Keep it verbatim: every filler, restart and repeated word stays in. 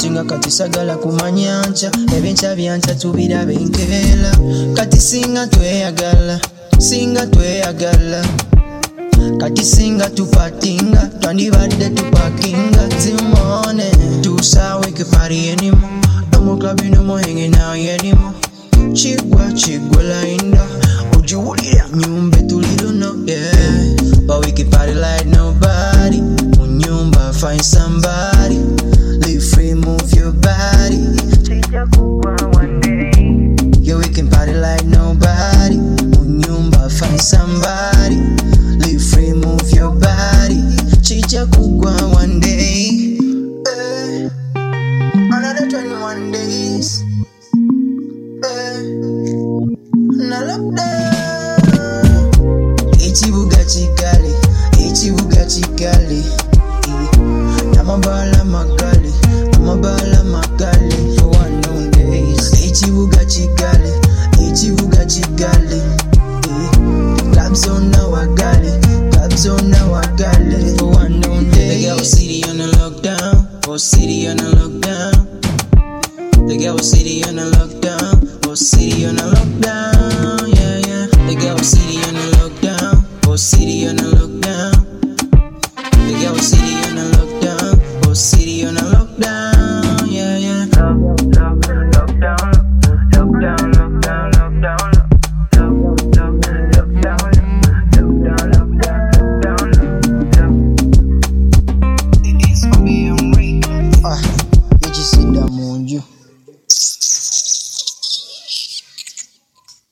singa kati sagala kumanyancha ebincha byancha tubira benkela kati singa tweyagala singa tweyagala kati singa tupatinga twandibadde tupakinga timone tusawe ke party anymore no more club no more hanging out anymore chigwa chigwa lainda ujuwulira nyumba tulilo no yeah but we can party like nobody unyumba find somebody live free move your body one day yeah we can party like nobody unyumba find somebody live free move your body chicha kugwa one day eh, another twenty-one days eh, na lockdown ichibuga chikali ichibuga chikali namabala makali namabala makali for one long days ichibuga chikali ichibuga chikali clubs on our galley clubs on our galley for one long day they got city on the lockdown or city on the lockdown they got city on the lockdown or city on the lockdown yeah yeah they got city on the lockdown or city on the lockdown they got city on the lockdown or city on the lockdown yeah yeah lockdown lockdown lockdown lockdown lockdown Ah, you just sit down, Monju.